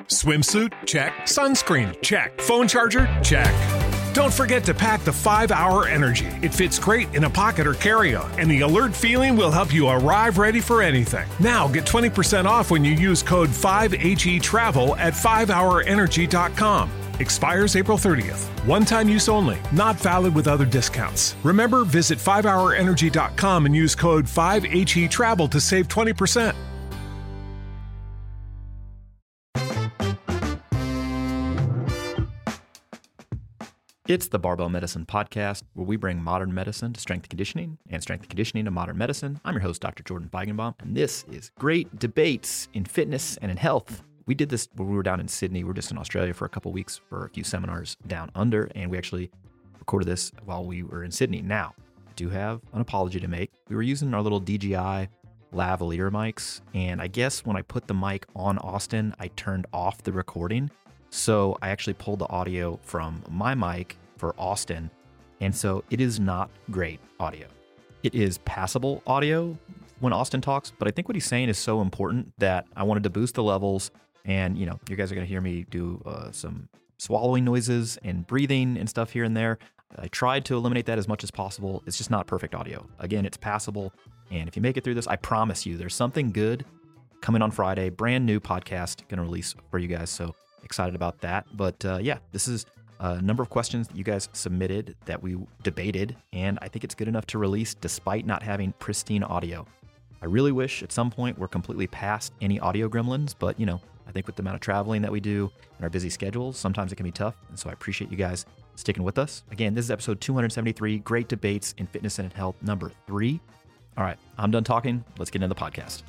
Swimsuit? Check. Sunscreen? Check. Phone charger? Check. Don't forget to pack the 5-Hour Energy. It fits great in a pocket or carry-on, and the alert feeling will help you arrive ready for anything. Now get 20% off when you use code 5HETRAVEL at 5hourenergy.com. Expires April 30th. One-time use only. Not valid with other discounts. Remember, visit 5hourenergy.com and use code 5HETRAVEL to save 20%. It's the Barbell Medicine Podcast, where we bring modern medicine to strength and conditioning conditioning to modern medicine. I'm your host, Dr. Jordan Feigenbaum, and this is Great Debates in Fitness and in Health. We did this when we were down in Sydney. We were just in Australia for a couple weeks for a few seminars down under, and we actually recorded this while we were in Sydney. Now, I do have an apology to make. We were using our little DJI lavalier mics, and I guess when I put the mic on Austin, I turned off the recording. So I actually pulled the audio from my mic for Austin, and so it is not great audio. It is passable audio when Austin talks, but I think what he's saying is so important that I wanted to boost the levels, and you guys are going to hear me do some swallowing noises and breathing and stuff here and there. I tried to eliminate that as much as possible. It's just not perfect audio. Again, it's passable, and if you make it through this, I promise you there's something good coming on Friday. Brand new podcast going to release for you guys, so excited about that. But yeah, this is a number of questions that you guys submitted that we debated, and I think it's good enough to release despite not having pristine audio. I really wish at some point we're completely past any audio gremlins, but I think with the amount of traveling that we do and our busy schedules, sometimes it can be tough. And so I appreciate you guys sticking with us. Again, this is episode 273, Great Debates in Fitness and Health, number 3. All right, I'm done talking. Let's get into the podcast.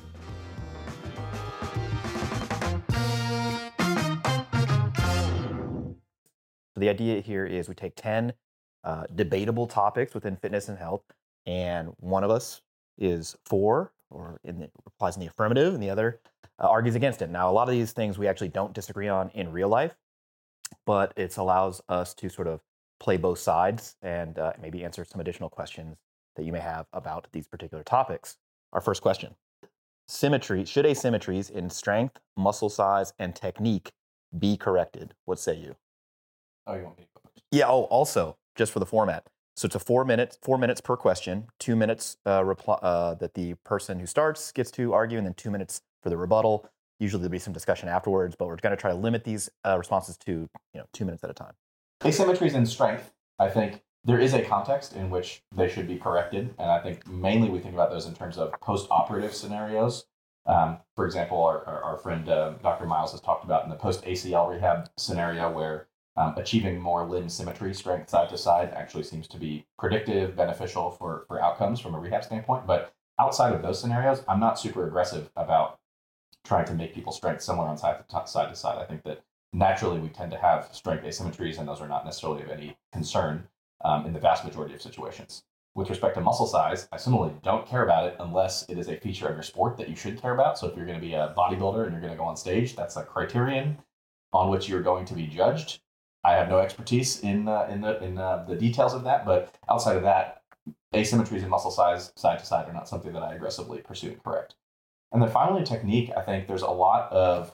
The idea here is we take 10 debatable topics within fitness and health, and one of us is for, or replies in the affirmative, and the other argues against it. Now, a lot of these things we actually don't disagree on in real life, but it allows us to sort of play both sides and maybe answer some additional questions that you may have about these particular topics. Our first question: should asymmetries in strength, muscle size, and technique be corrected? What say you? Oh, you want me to go first? Yeah. Oh, also, just for the format. So it's a 4 minutes per question, 2 minutes that the person who starts gets to argue, and then 2 minutes for the rebuttal. Usually there'll be some discussion afterwards, but we're going to try to limit these responses to 2 minutes at a time. Asymmetries in strength, I think there is a context in which they should be corrected, and I think mainly we think about those in terms of post-operative scenarios. For example, our friend Dr. Miles has talked about in the post-ACL rehab scenario where achieving more limb symmetry, strength side to side, actually seems to be predictive, beneficial for outcomes from a rehab standpoint. But outside of those scenarios, I'm not super aggressive about trying to make people's strength similar on side to side. I think that naturally we tend to have strength asymmetries, and those are not necessarily of any concern in the vast majority of situations. With respect to muscle size, I similarly don't care about it unless it is a feature of your sport that you should care about. So if you're going to be a bodybuilder and you're going to go on stage, that's a criterion on which you're going to be judged. I have no expertise in the details of that, but outside of that, asymmetries in muscle size side to side are not something that I aggressively pursue and correct. And then finally, technique. I think there's a lot of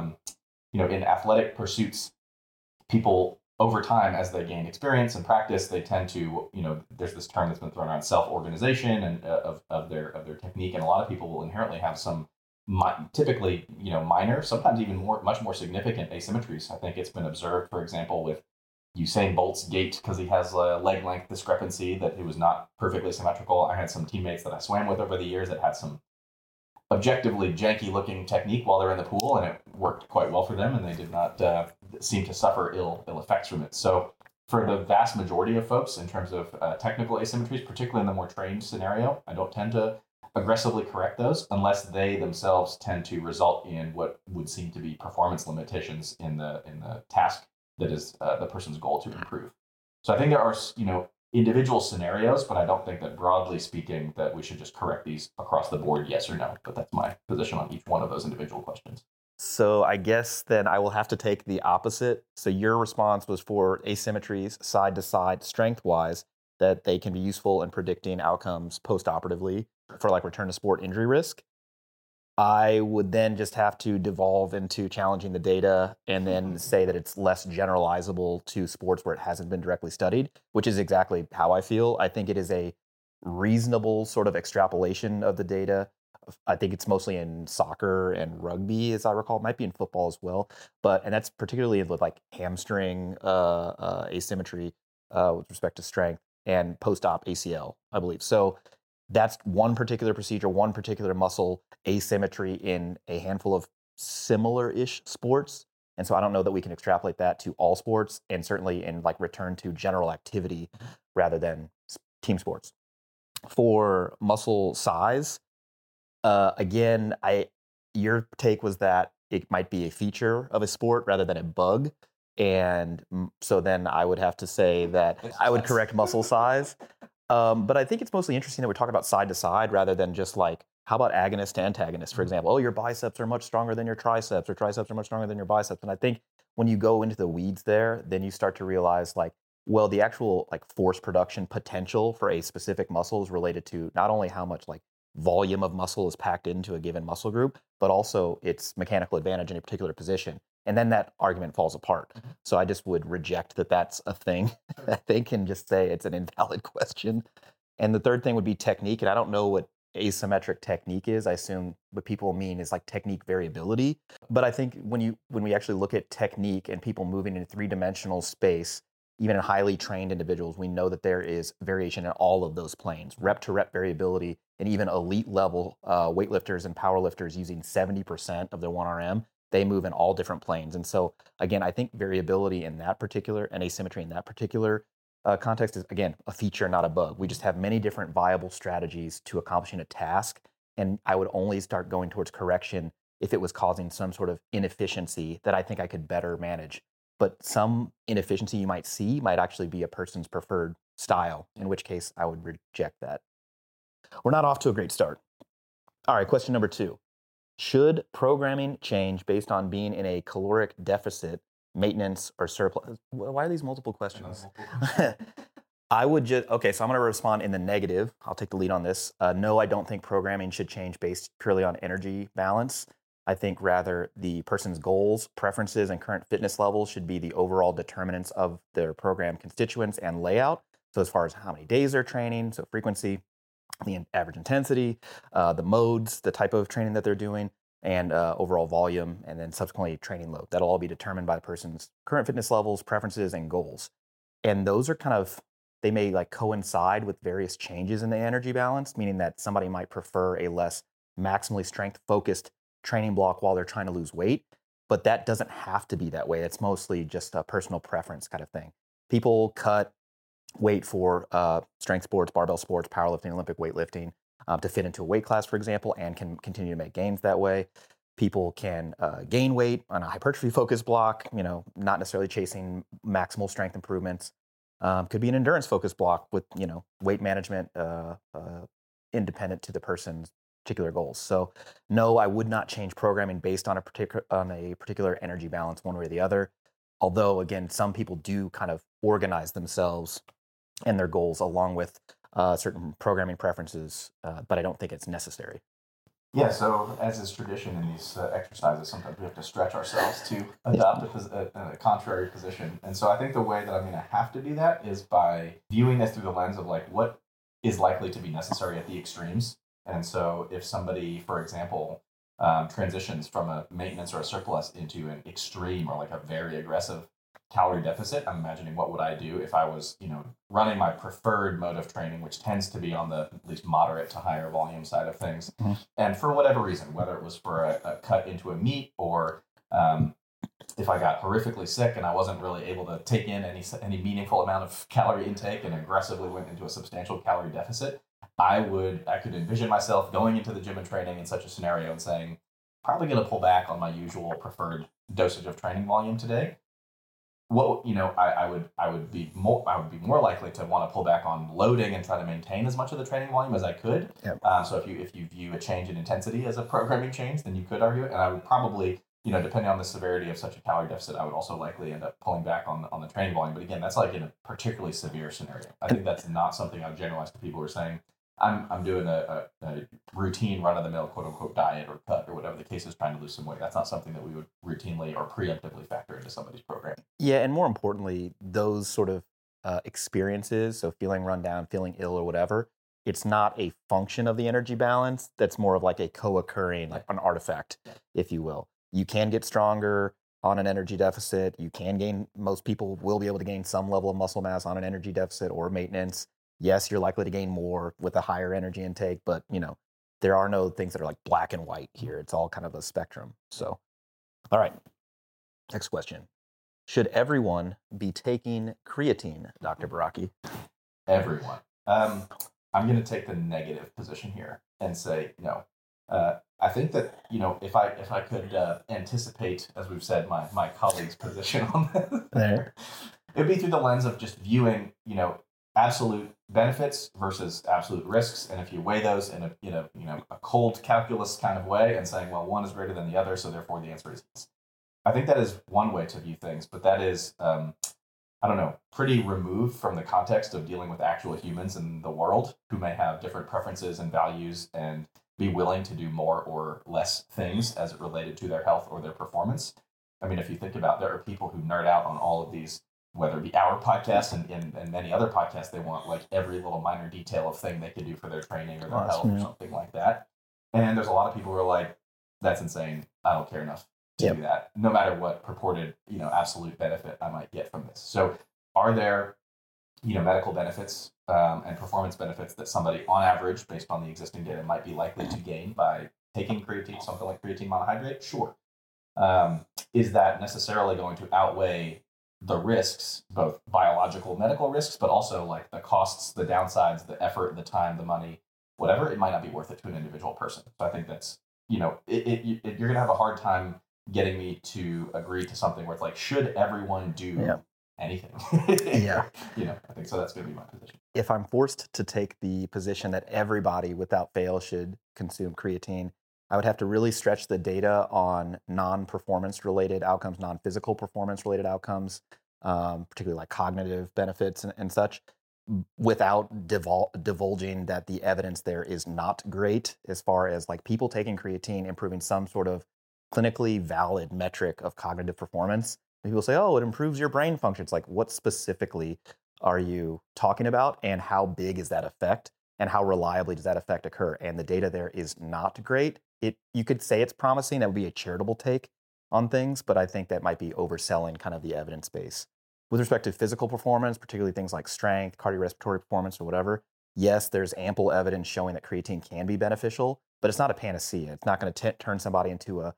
in athletic pursuits, people over time as they gain experience and practice, they tend to there's this term that's been thrown around, self-organization and of their technique, and a lot of people will inherently have some typically, minor, sometimes even much more significant asymmetries. I think it's been observed, for example, with Usain Bolt's gait, because he has a leg length discrepancy, that it was not perfectly symmetrical. I had some teammates that I swam with over the years that had some objectively janky looking technique while they're in the pool, and it worked quite well for them, and they did not seem to suffer ill effects from it. So for the vast majority of folks, in terms of technical asymmetries, particularly in the more trained scenario, I don't tend to aggressively correct those unless they themselves tend to result in what would seem to be performance limitations in the task that is the person's goal to improve. So I think there are individual scenarios, but I don't think that broadly speaking that we should just correct these across the board, yes or no. But that's my position on each one of those individual questions. So I guess then I will have to take the opposite. So your response was for asymmetries side to side, strength wise, that they can be useful in predicting outcomes post-operatively for like return to sport injury risk. I would then just have to devolve into challenging the data and then say that it's less generalizable to sports where it hasn't been directly studied, which is exactly how I feel. I think it is a reasonable sort of extrapolation of the data. I think it's mostly in soccer and rugby, as I recall. It might be in football as well, and that's particularly with like hamstring asymmetry with respect to strength and post-op ACL, I believe. So that's one particular procedure, one particular muscle asymmetry in a handful of similar-ish sports. And so I don't know that we can extrapolate that to all sports, and certainly in like return to general activity rather than team sports. For muscle size, again, your take was that it might be a feature of a sport rather than a bug. And so then I would have to say that I would correct muscle size. But I think it's mostly interesting that we're talking about side to side rather than just like, how about agonist to antagonist, for example? Oh, your biceps are much stronger than your triceps, or triceps are much stronger than your biceps. And I think when you go into the weeds there, then you start to realize like, well, the actual like force production potential for a specific muscle is related to not only how much like volume of muscle is packed into a given muscle group, but also its mechanical advantage in a particular position. And then that argument falls apart. So I just would reject that that's a thing. I think and just say it's an invalid question. And the third thing would be technique. And I don't know what asymmetric technique is. I assume what people mean is like technique variability. But I think when we actually look at technique and people moving in three-dimensional space, even in highly trained individuals, we know that there is variation in all of those planes, rep to rep variability, and even elite level weightlifters and powerlifters using 70% of their 1RM, they move in all different planes. And so, again, I think variability in that particular and asymmetry in that particular context is, again, a feature, not a bug. We just have many different viable strategies to accomplishing a task. And I would only start going towards correction if it was causing some sort of inefficiency that I think I could better manage. But some inefficiency you might see might actually be a person's preferred style, in which case I would reject that. We're not off to a great start. All right, question number 2. Should programming change based on being in a caloric deficit, maintenance, or surplus? Why are these multiple questions? I would just, okay, so I'm going to respond in the negative. I'll take the lead on this. No, I don't think programming should change based purely on energy balance. I think rather the person's goals, preferences, and current fitness levels should be the overall determinants of their program constituents and layout. So as far as how many days they're training, so frequency, the average intensity, the modes, the type of training that they're doing, and overall volume, and then subsequently training load. That'll all be determined by the person's current fitness levels, preferences, and goals. And those are kind of, they may like coincide with various changes in the energy balance, meaning that somebody might prefer a less maximally strength-focused training block while they're trying to lose weight, but that doesn't have to be that way. It's mostly just a personal preference kind of thing. People cut weight for strength sports, barbell sports, powerlifting, Olympic weightlifting to fit into a weight class, for example, and can continue to make gains that way. People can gain weight on a hypertrophy-focused block, not necessarily chasing maximal strength improvements. Could be an endurance-focused block with, weight management independent to the person's particular goals. So no, I would not change programming based on a particular energy balance one way or the other. Although, again, some people do kind of organize themselves and their goals along with certain programming preferences, but I don't think it's necessary. Yeah, so as is tradition in these exercises, sometimes we have to stretch ourselves to adopt a contrary position. And so I think the way that I'm going to have to do that is by viewing this through the lens of like what is likely to be necessary at the extremes. And so if somebody, for example, transitions from a maintenance or a surplus into an extreme or like a very aggressive calorie deficit, I'm imagining what would I do if I was, running my preferred mode of training, which tends to be on the at least moderate to higher volume side of things. Mm-hmm. And for whatever reason, whether it was for a cut into a meet or if I got horrifically sick and I wasn't really able to take in any meaningful amount of calorie intake and aggressively went into a substantial calorie deficit, I could envision myself going into the gym and training in such a scenario and saying, probably going to pull back on my usual preferred dosage of training volume today. I would be more likely to want to pull back on loading and try to maintain as much of the training volume as I could. Yep. So if you view a change in intensity as a programming change, then you could argue it. And I would probably, depending on the severity of such a calorie deficit, I would also likely end up pulling back on the training volume. But again, that's like in a particularly severe scenario. I think that's not something I would generalize to people who are saying, I'm doing a routine run of the mill quote unquote diet or cut or whatever the case is, trying to lose some weight. That's not something that we would routinely or preemptively factor into somebody's program. Yeah, and more importantly, those sort of experiences, so feeling run down, feeling ill or whatever, it's not a function of the energy balance. That's more of like a co-occurring, like an artifact, if you will. You can get stronger on an energy deficit. You can gain, most people will be able to gain some level of muscle mass on an energy deficit or maintenance. Yes, you're likely to gain more with a higher energy intake, but there are no things that are like black and white here. It's all kind of a spectrum. So, all right, next question. Should everyone be taking creatine, Dr. Baraki? Everyone. I'm going to take the negative position here and say no. I think that if I could anticipate, as we've said, my colleague's position on this, it'd be through the lens of just viewing absolute benefits versus absolute risks, and if you weigh those in a cold calculus kind of way, and saying, well, one is greater than the other, so therefore the answer is yes. I think that is one way to view things, but that is, pretty removed from the context of dealing with actual humans in the world who may have different preferences and values and be willing to do more or less things as it related to their health or their performance. I mean, if you think about, there are people who nerd out on all of these, whether it be our podcast and many other podcasts, they want like every little minor detail of thing they could do for their training or their health or something like that. And there's a lot of people who are like, that's insane. I don't care enough to do that, no matter what purported, absolute benefit I might get from this. So are there, medical benefits and performance benefits that somebody on average, based on the existing data, might be likely to gain by taking creatine, something like creatine monohydrate? Sure. Is that necessarily going to outweigh the risks, both biological, medical risks, but also like the costs, the downsides, the effort, the time, the money, whatever? It might not be worth it to an individual person. So I think that's, you're going to have a hard time getting me to agree to something where it's like, should everyone do anything? I think so. That's going to be my position. If I'm forced to take the position that everybody without fail should consume creatine, I would have to really stretch the data on non-performance related outcomes, non-physical performance related outcomes, particularly like cognitive benefits and such, without divulging that the evidence there is not great as far as like people taking creatine improving some sort of clinically valid metric of cognitive performance. People say, oh, it improves your brain function. It's like, what specifically are you talking about, and how big is that effect, and how reliably does that effect occur? And the data there is not great. You could say it's promising. That would be a charitable take on things, but I think that might be overselling kind of the evidence base. With respect to physical performance, particularly things like strength, cardiorespiratory performance, or whatever, yes, there's ample evidence showing that creatine can be beneficial, but it's not a panacea. It's not going to turn somebody into a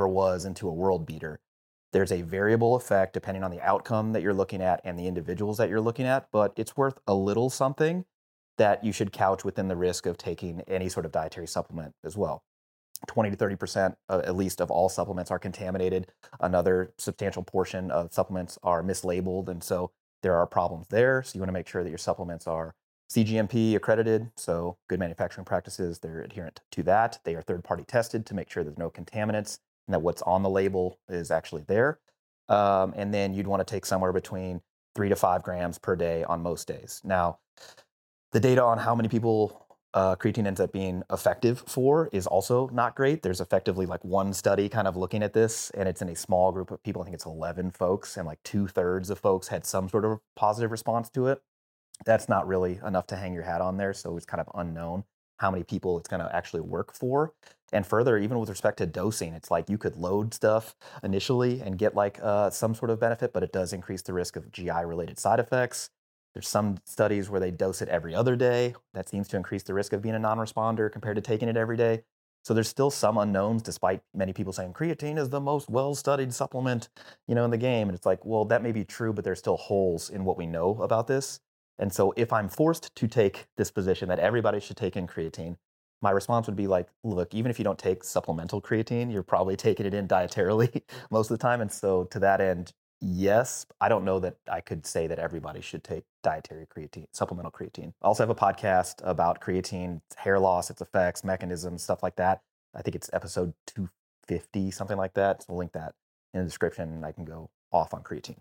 world beater. There's a variable effect depending on the outcome that you're looking at and the individuals that you're looking at, but it's worth a little something that you should couch within the risk of taking any sort of dietary supplement as well. 20 to 30% at least of all supplements are contaminated. Another substantial portion of supplements are mislabeled, and so there are problems there. So you want to make sure that your supplements are CGMP accredited, so good manufacturing practices, they're adherent to that. They are third-party tested to make sure there's no contaminants and that what's on the label is actually there. And then you'd want to take somewhere between 3 to 5 grams per day on most days. Now, the data on how many people creatine ends up being effective for is also not great. There's effectively like one study kind of looking at this, and it's in a small group of people. I think it's 11 folks, and like 2/3 of folks had some sort of positive response to it. That's not really enough to hang your hat on there, so it's kind of unknown how many people it's going to actually work for. And further, even with respect to dosing, it's like you could load stuff initially and get like some sort of benefit, but it does increase the risk of GI-related side effects. There's some studies where they dose it every other day. That seems to increase the risk of being a non-responder compared to taking it every day. So there's still some unknowns, despite many people saying creatine is the most well-studied supplement, in the game. And it's like, well, that may be true, but there's still holes in what we know about this. And so if I'm forced to take this position that everybody should take in creatine, my response would be like, look, even if you don't take supplemental creatine, you're probably taking it in dietarily most of the time. And so to that end, yes, I don't know that I could say that everybody should take dietary creatine, supplemental creatine. I also have a podcast about creatine, hair loss, its effects, mechanisms, stuff like that. I think it's episode 250, something like that. So we'll link that in the description, and I can go off on creatine.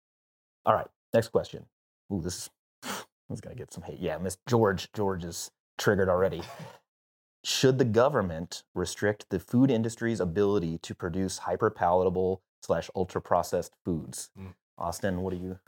All right, next question. Ooh, this is going to get some hate. Yeah, Miss George is triggered already. Should the government restrict the food industry's ability to produce hyper-palatable / ultra-processed foods? Austin, what do you...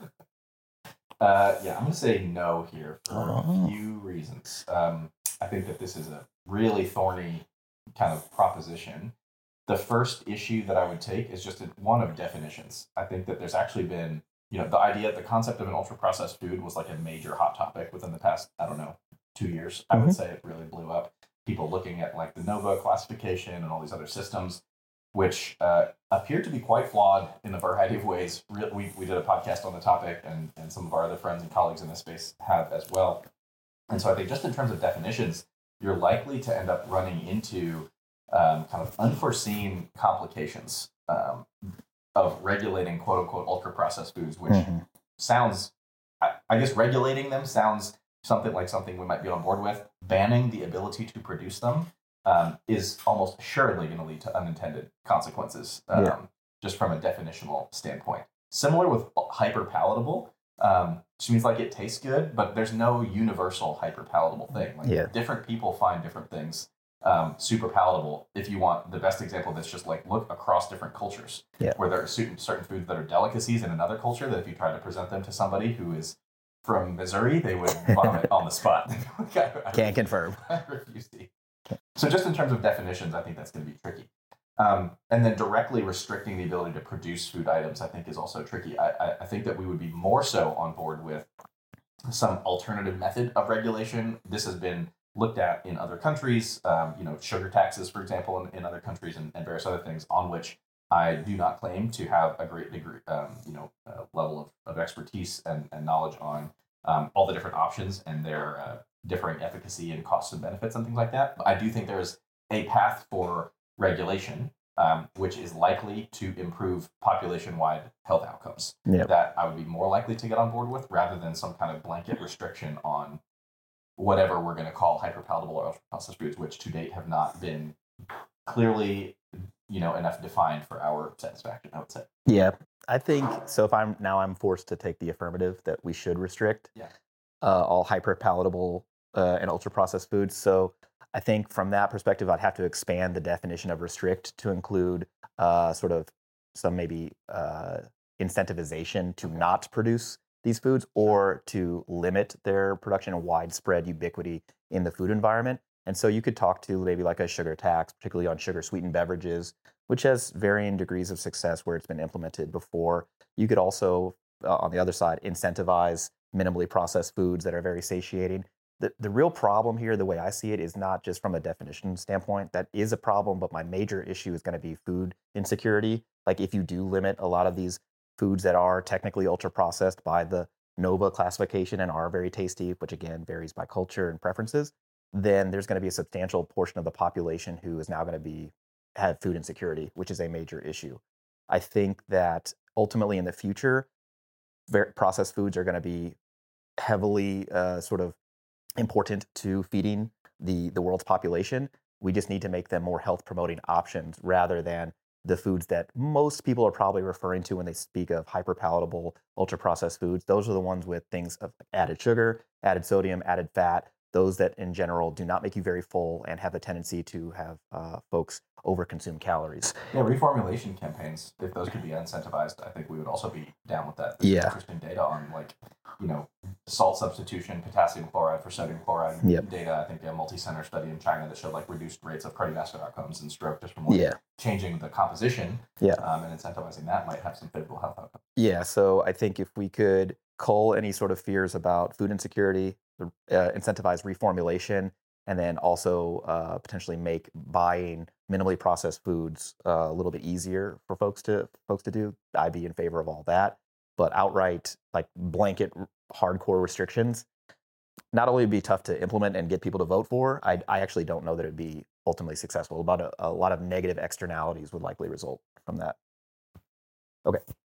Yeah, I'm going to say no here for a few reasons. I think that this is a really thorny kind of proposition. The first issue that I would take is just one of definitions. I think that there's actually been, the concept of an ultra-processed food was like a major hot topic within the past, 2 years. I would say it really blew up. People looking at like the NOVA classification and all these other systems, which appear to be quite flawed in a variety of ways. We did a podcast on the topic, and some of our other friends and colleagues in this space have as well. And so I think just in terms of definitions, you're likely to end up running into kind of unforeseen complications of regulating quote unquote ultra processed foods, which sounds, I guess regulating them sounds something we might be on board with. Banning the ability to produce them is almost assuredly going to lead to unintended consequences, just from a definitional standpoint. Similar with hyper palatable, which means like it tastes good, but there's no universal hyper palatable thing. Like different people find different things super palatable. If you want the best example, that's just like look across different cultures, where there are certain foods that are delicacies in another culture that if you try to present them to somebody who is from Missouri, they would vomit on the spot. Can't confirm. I refuse to eat. So just in terms of definitions, I think that's going to be tricky. And then directly restricting the ability to produce food items, I think, is also tricky. I think that we would be more so on board with some alternative method of regulation. This has been looked at in other countries, sugar taxes, for example, in other countries, and various other things on which I do not claim to have a great degree, level of expertise and knowledge on all the different options and their differing efficacy and costs and benefits and things like that. I do think there's a path for regulation, which is likely to improve population-wide health outcomes that I would be more likely to get on board with rather than some kind of blanket restriction on whatever we're going to call hyperpalatable or ultra-processed foods, which to date have not been clearly, enough defined for our satisfaction, I would say. Yeah, I think so. If I'm forced to take the affirmative that we should restrict all hyperpalatable and ultra-processed foods. So I think from that perspective, I'd have to expand the definition of restrict to include sort of some maybe incentivization to not produce these foods or to limit their production and widespread ubiquity in the food environment. And so you could talk to maybe like a sugar tax, particularly on sugar-sweetened beverages, which has varying degrees of success where it's been implemented before. You could also, on the other side, incentivize minimally processed foods that are very satiating. The real problem here, the way I see it, is not just from a definition standpoint. That is a problem, but my major issue is going to be food insecurity. Like if you do limit a lot of these foods that are technically ultra-processed by the NOVA classification and are very tasty, which again varies by culture and preferences, then there's going to be a substantial portion of the population who is now going to have food insecurity, which is a major issue. I think that ultimately in the future, processed foods are going to be heavily sort of important to feeding the world's population. We just need to make them more health promoting options rather than the foods that most people are probably referring to when they speak of hyperpalatable ultra processed foods. Those are the ones with things of added sugar, added sodium, added fat, those that in general do not make you very full and have a tendency to have folks overconsume calories. Yeah, reformulation campaigns, if those could be incentivized, I think we would also be down with that. There's interesting data on salt substitution, potassium chloride for sodium chloride data. I think a multi-center study in China that showed reduced rates of cardiovascular outcomes and stroke just from changing the composition and incentivizing that might have some favorable health outcomes. Yeah, so I think if we could cull any sort of fears about food insecurity, incentivize reformulation, and then also potentially make buying minimally processed foods a little bit easier for folks to do, I'd be in favor of all that. But outright, blanket hardcore restrictions, not only would be tough to implement and get people to vote for, I actually don't know that it'd be ultimately successful. About a lot of negative externalities would likely result from that. Okay.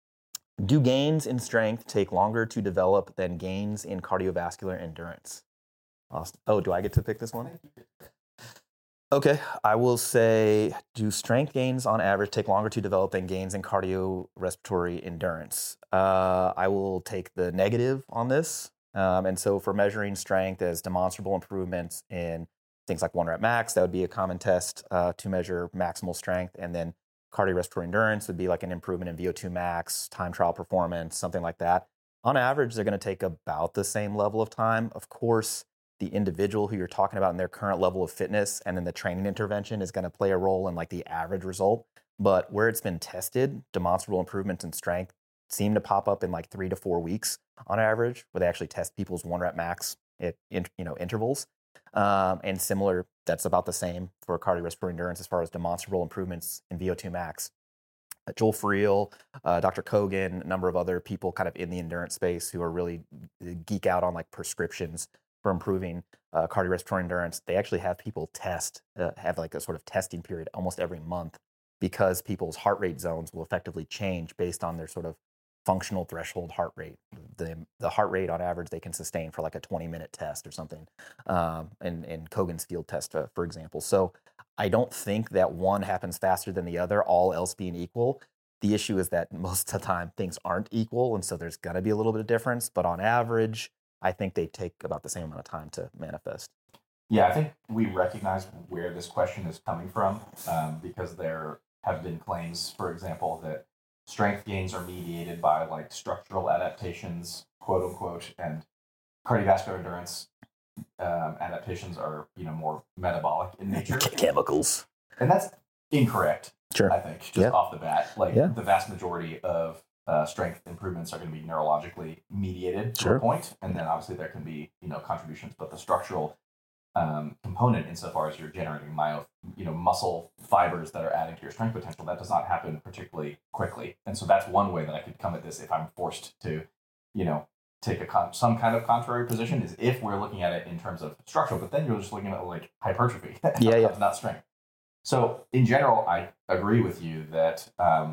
Do gains in strength take longer to develop than gains in cardiovascular endurance? Austin. Oh, do I get to pick this one? Okay, I will say, do strength gains on average take longer to develop than gains in cardiorespiratory endurance? I will take the negative on this. And so for measuring strength as demonstrable improvements in things like 1 rep max, that would be a common test to measure maximal strength. And then cardiorespiratory endurance would be like an improvement in VO2 max, time trial performance, something like that. On average, they're going to take about the same level of time. Of course, the individual who you're talking about and their current level of fitness and then the training intervention is going to play a role in like the average result. But where it's been tested, demonstrable improvements in strength seem to pop up in like 3 to 4 weeks on average, where they actually test people's 1 rep max at intervals. And similar, that's about the same for cardiorespiratory endurance as far as demonstrable improvements in VO2 max. Joel Friel, Dr. Kogan, a number of other people kind of in the endurance space who are really geek out on like prescriptions for improving cardiorespiratory endurance. They actually have people have like a sort of testing period almost every month, because people's heart rate zones will effectively change based on their sort of functional threshold heart rate. The heart rate on average they can sustain for like a 20-minute test or something, in Kogan's field test, for example. So I don't think that one happens faster than the other, all else being equal. The issue is that most of the time things aren't equal, and so there's going to be a little bit of difference. But on average, I think they take about the same amount of time to manifest. Yeah, I think we recognize where this question is coming from, because there have been claims, for example, that strength gains are mediated by like structural adaptations, quote unquote, and cardiovascular endurance adaptations are more metabolic in nature. Chemicals. And that's incorrect. Sure. I think just off the bat, the vast majority of strength improvements are going to be neurologically mediated to a point, and then obviously there can be contributions, but the structural component, insofar as you're generating muscle fibers that are adding to your strength potential, that does not happen particularly quickly. And so that's one way that I could come at this if I'm forced to, take some kind of contrary position, is if we're looking at it in terms of structural, but then you're just looking at like hypertrophy, not strength. So in general, I agree with you that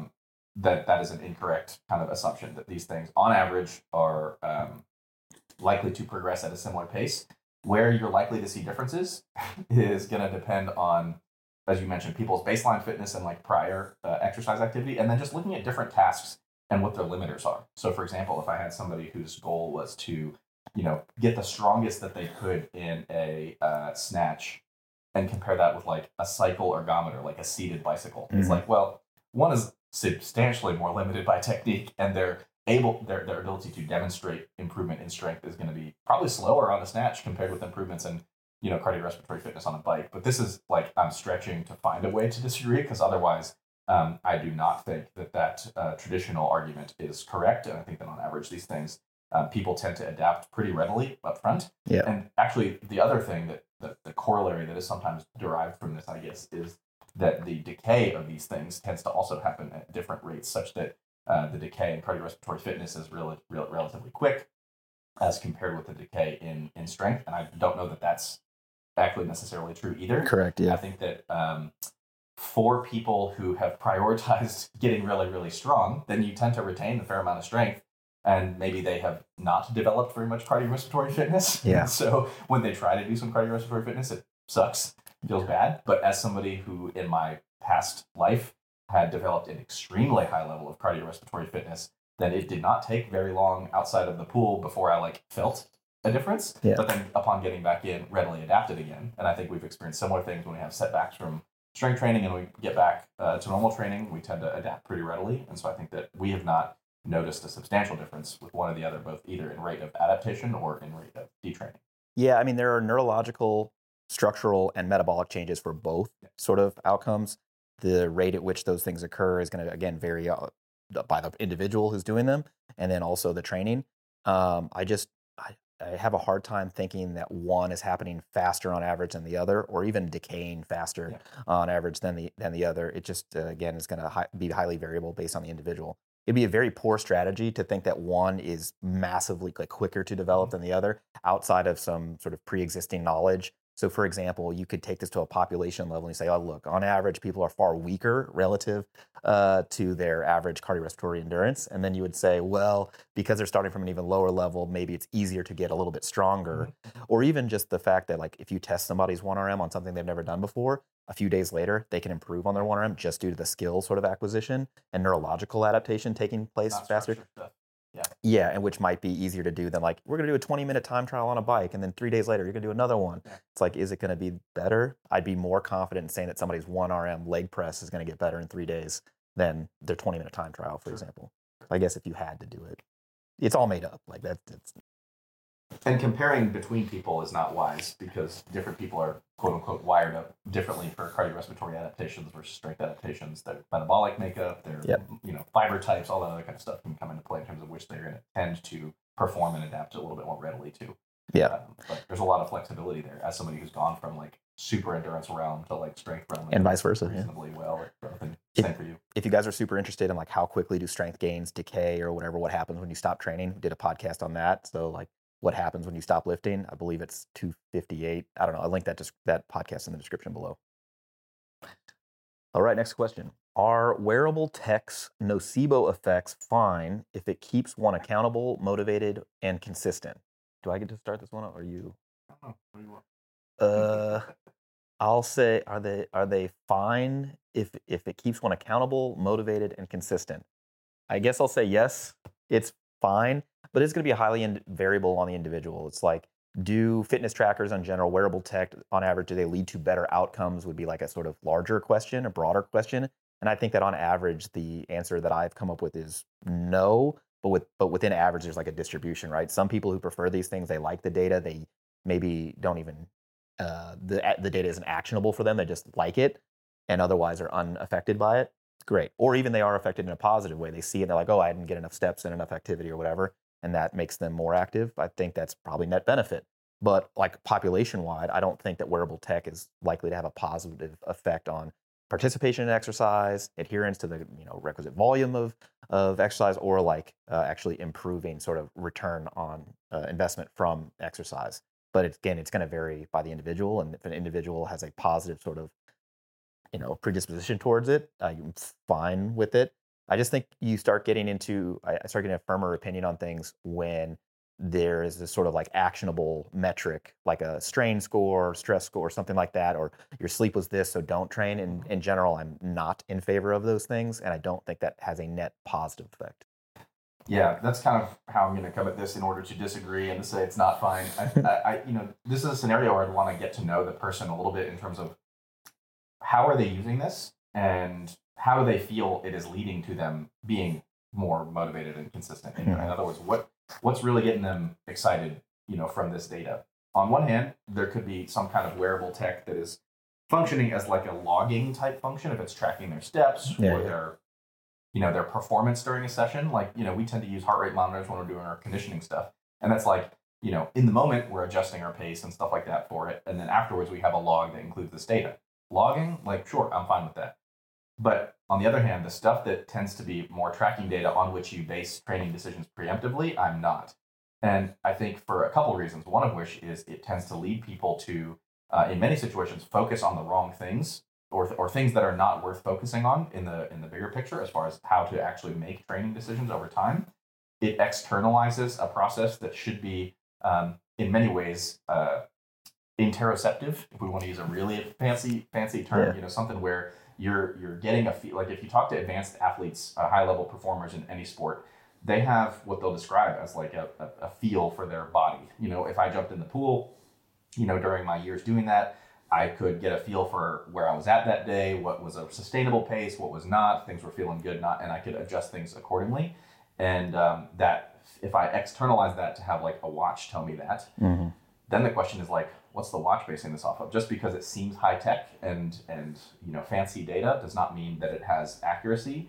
that is an incorrect kind of assumption, that these things on average are likely to progress at a similar pace. Where you're likely to see differences is going to depend on, as you mentioned, people's baseline fitness and like prior exercise activity, and then just looking at different tasks and what their limiters are. So for example, if I had somebody whose goal was to, get the strongest that they could in a snatch and compare that with like a cycle ergometer, like a seated bicycle, it's like, well, one is substantially more limited by technique, and their ability to demonstrate improvement in strength is going to be probably slower on a snatch compared with improvements in cardiorespiratory fitness on a bike. But this is like, I'm stretching to find a way to disagree, because otherwise I do not think that traditional argument is correct. And I think that on average these things people tend to adapt pretty readily up front. Yeah. And actually the other thing that the corollary that is sometimes derived from this, I guess, is that the decay of these things tends to also happen at different rates, such that the decay in cardiorespiratory fitness is relatively quick as compared with the decay in strength. And I don't know that that's actually necessarily true either. Correct, yeah. I think that for people who have prioritized getting really, really strong, then you tend to retain a fair amount of strength, and maybe they have not developed very much cardiorespiratory fitness. Yeah. So when they try to do some cardiorespiratory fitness, it sucks, feels bad. But as somebody who in my past life had developed an extremely high level of cardiorespiratory fitness, then it did not take very long outside of the pool before I felt a difference. Yeah. But then upon getting back in, readily adapted again. And I think we've experienced similar things when we have setbacks from strength training and we get back to normal training. We tend to adapt pretty readily. And so I think that we have not noticed a substantial difference with one or the other, both either in rate of adaptation or in rate of detraining. Yeah, I mean, there are neurological, structural, and metabolic changes for both sort of outcomes. The rate at which those things occur is going to, again, vary by the individual who's doing them, and then also the training. I have a hard time thinking that one is happening faster on average than the other, or even decaying faster on average than the other. It just, again, is going to be highly variable based on the individual. It'd be a very poor strategy to think that one is massively quicker to develop than the other outside of some sort of pre-existing knowledge. So, for example, you could take this to a population level and you say, oh, look, on average, people are far weaker relative to their average cardiorespiratory endurance. And then you would say, well, because they're starting from an even lower level, maybe it's easier to get a little bit stronger. Or even just the fact that if you test somebody's 1RM on something they've never done before, a few days later, they can improve on their 1RM just due to the skill sort of acquisition and neurological adaptation taking place faster. Yeah, and which might be easier to do than like, we're going to do a 20-minute time trial on a bike, and then 3 days later, you're going to do another one. It's like, is it going to be better? I'd be more confident in saying that somebody's 1RM leg press is going to get better in 3 days than their 20-minute time trial, for example. I guess if you had to do it. It's all made up. Like that's And comparing between people is not wise because different people are quote unquote wired up differently for cardiorespiratory adaptations versus strength adaptations. Their metabolic makeup, their fiber types, all that other kind of stuff can come into play in terms of which they're going to tend to perform and adapt a little bit more readily to. Yeah. But there's a lot of flexibility there as somebody who's gone from like super endurance realm to like strength realm and vice versa. Reasonably well. Same for you. If you guys are super interested in like how quickly do strength gains decay or whatever, what happens when you stop training, we did a podcast on that. So like what happens when you stop lifting? I believe it's 258. I don't know. I'll link that podcast in the description below. All right, next question. Are wearable tech's nocebo effects fine if it keeps one accountable, motivated, and consistent? Do I get to start this one or you? I don't know. What do you want? I'll say, are they fine if it keeps one accountable, motivated, and consistent? I guess I'll say yes, it's fine, but it's going to be highly variable on the individual. It's like, do fitness trackers in general, wearable tech, on average, do they lead to better outcomes would be like a sort of larger question, a broader question. And I think that on average, the answer that I've come up with is no, but within average, there's like a distribution, right? Some people who prefer these things, they like the data, they maybe don't even, the data isn't actionable for them, they just like it, and otherwise are unaffected by it. It's great. Or even they are affected in a positive way. They see it and they're like, oh, I didn't get enough steps and enough activity or whatever, and that makes them more active. I think that's probably net benefit. But like population-wide, I don't think that wearable tech is likely to have a positive effect on participation in exercise, adherence to the requisite volume of exercise, or like actually improving sort of return on investment from exercise. But it's going to vary by the individual, and if an individual has a positive sort of predisposition towards it, I'm fine with it. I just think I start getting a firmer opinion on things when there is this sort of like actionable metric, like a strain score, stress score, something like that, or your sleep was this, so don't train. And in general, I'm not in favor of those things, and I don't think that has a net positive effect. Yeah, that's kind of how I'm going to come at this in order to disagree and to say it's not fine. This is a scenario where I'd want to get to know the person a little bit in terms of how are they using this and how do they feel it is leading to them being more motivated and consistent. In other words, what's really getting them excited, from this data? On one hand, there could be some kind of wearable tech that is functioning as like a logging type function if it's tracking their steps or their performance during a session. Like, we tend to use heart rate monitors when we're doing our conditioning stuff. And that's like, in the moment, we're adjusting our pace and stuff like that for it. And then afterwards, we have a log that includes this data. Logging, like, sure, I'm fine with that. But on the other hand, the stuff that tends to be more tracking data on which you base training decisions preemptively, I'm not. And I think for a couple of reasons, one of which is it tends to lead people to, in many situations, focus on the wrong things or things that are not worth focusing on in the bigger picture as far as how to actually make training decisions over time. It externalizes a process that should be, in many ways, interoceptive, if we want to use a really fancy term, something where you're getting a feel. Like if you talk to advanced athletes, high level performers in any sport, they have what they'll describe as like a feel for their body. If I jumped in the pool, during my years doing that, I could get a feel for where I was at that day, what was a sustainable pace, what was not, things were feeling good, not, and I could adjust things accordingly. And that if I externalize that to have like a watch tell me that, then the question is like, what's the watch basing this off of? Just because it seems high tech and fancy data does not mean that it has accuracy,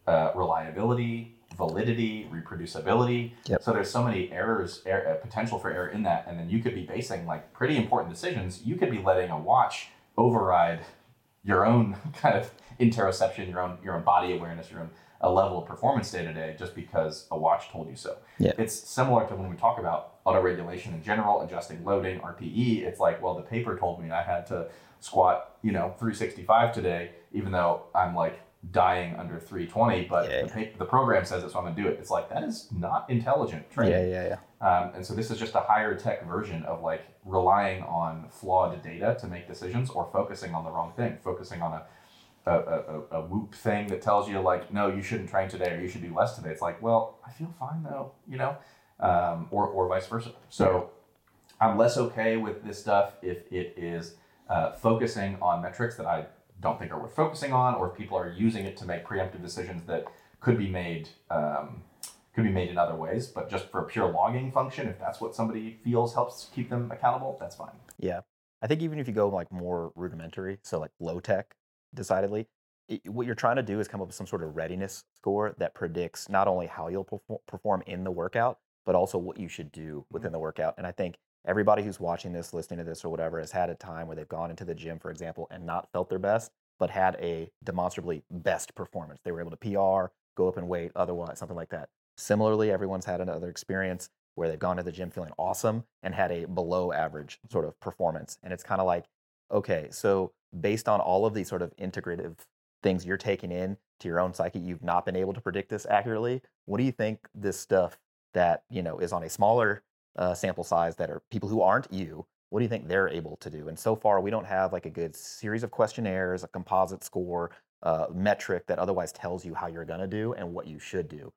reliability, validity, reproducibility. Yep. So there's so many errors, potential for error in that, and then you could be basing like pretty important decisions. You could be letting a watch override your own kind of interoception, your own body awareness, your own a level of performance day to day just because a watch told you so. Yeah. It's similar to when we talk about autoregulation in general, adjusting loading, RPE. It's like, well, the paper told me I had to squat, 365 today, even though I'm like dying under 320, but the program says it, so I'm gonna do it. It's like, that is not intelligent training. And so this is just a higher tech version of like relying on flawed data to make decisions or focusing on the wrong thing, focusing on a Whoop thing that tells you like, no, you shouldn't train today or you should do less today. It's like, well, I feel fine though, or vice versa. So I'm less okay with this stuff if it is focusing on metrics that I don't think are worth focusing on, or if people are using it to make preemptive decisions that could be made in other ways. But just for a pure logging function, if that's what somebody feels helps keep them accountable, that's fine. Yeah. I think even if you go like more rudimentary, so like low tech, decidedly, what you're trying to do is come up with some sort of readiness score that predicts not only how you'll perform in the workout, but also what you should do within the workout. And I think everybody who's watching this, listening to this, or whatever, has had a time where they've gone into the gym, for example, and not felt their best, but had a demonstrably best performance. They were able to PR, go up in weight, otherwise, something like that. Similarly, everyone's had another experience where they've gone to the gym feeling awesome and had a below average sort of performance. And it's kind of like, okay, so based on all of these sort of integrative things you're taking in to your own psyche, you've not been able to predict this accurately. What do you think this stuff that, is on a smaller sample size that are people who aren't you, what do you think they're able to do? And so far, we don't have like a good series of questionnaires, a composite score, metric that otherwise tells you how you're going to do and what you should do.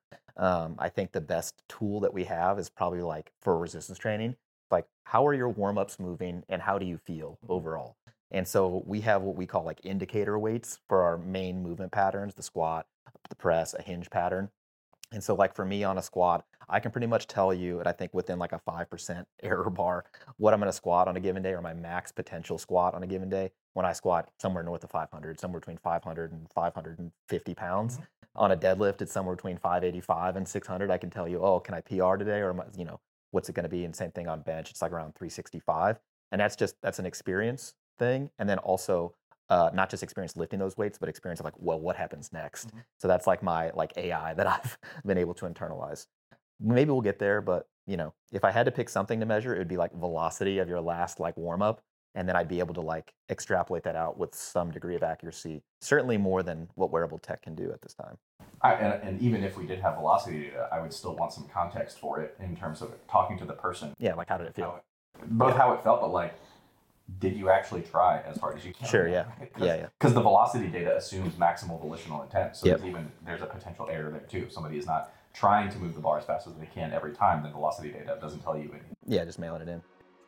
I think the best tool that we have is probably like for resistance training, like how are your warm-ups moving and how do you feel overall? And so we have what we call like indicator weights for our main movement patterns, the squat, the press, a hinge pattern. And so like for me on a squat, I can pretty much tell you, and I think within like a 5% error bar, what I'm going to squat on a given day or my max potential squat on a given day when I squat somewhere north of 500, somewhere between 500 and 550 pounds. On a deadlift, it's somewhere between 585 and 600. I can tell you, oh, can I PR today? Or, what's it going to be? And same thing on bench, it's like around 365. And that's an experience thing. And then also, not just experience lifting those weights, but experience of like, well, what happens next? So that's like my like AI that I've been able to internalize. Maybe we'll get there, but if I had to pick something to measure, it would be like velocity of your last like warm up, and then I'd be able to like extrapolate that out with some degree of accuracy. Certainly more than what wearable tech can do at this time. And even if we did have velocity data, I would still want some context for it in terms of talking to the person. Yeah, like how did it feel? How it felt, but like, did you actually try as hard as you can? Sure, yeah. Because the velocity data assumes maximal volitional intent. So there's a potential error there too. If somebody is not trying to move the bar as fast as they can every time, then velocity data doesn't tell you anything. Yeah, just mailing it in.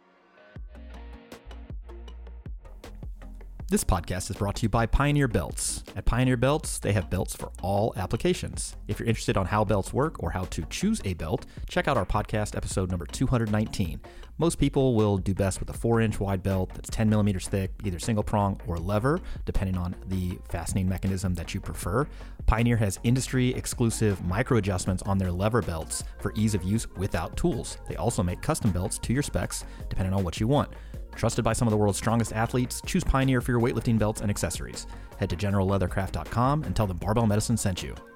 This podcast is brought to you by Pioneer Belts. At Pioneer Belts, they have belts for all applications. If you're interested on how belts work or how to choose a belt, check out our podcast episode number 219. Most people will do best with a 4-inch wide belt that's 10 millimeters thick, either single prong or lever, depending on the fastening mechanism that you prefer. Pioneer has industry-exclusive micro adjustments on their lever belts for ease of use without tools. They also make custom belts to your specs, depending on what you want. Trusted by some of the world's strongest athletes, choose Pioneer for your weightlifting belts and accessories. Head to generalleathercraft.com and tell them Barbell Medicine sent you.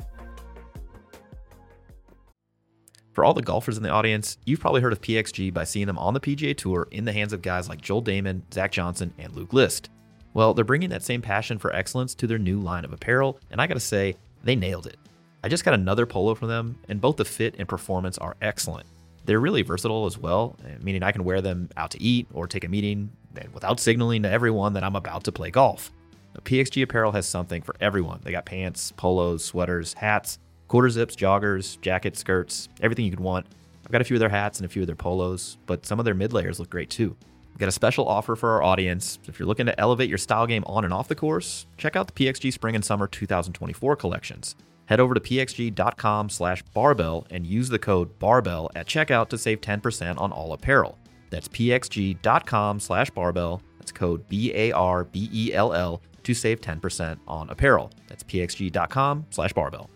For all the golfers in the audience, you've probably heard of PXG by seeing them on the PGA Tour in the hands of guys like Joel Damon, Zach Johnson, and Luke List. Well, they're bringing that same passion for excellence to their new line of apparel, and I gotta say, they nailed it. I just got another polo from them, and both the fit and performance are excellent. They're really versatile as well, meaning I can wear them out to eat or take a meeting without signaling to everyone that I'm about to play golf. The PXG apparel has something for everyone. They got pants, polos, sweaters, hats, quarter zips, joggers, jackets, skirts, everything you could want. I've got a few of their hats and a few of their polos, but some of their mid layers look great too. We've got a special offer for our audience. If you're looking to elevate your style game on and off the course, check out the PXG Spring and Summer 2024 collections. Head over to pxg.com/barbell and use the code BARBELL at checkout to save 10% on all apparel. That's pxg.com/barbell. That's code BARBELL to save 10% on apparel. That's pxg.com/barbell.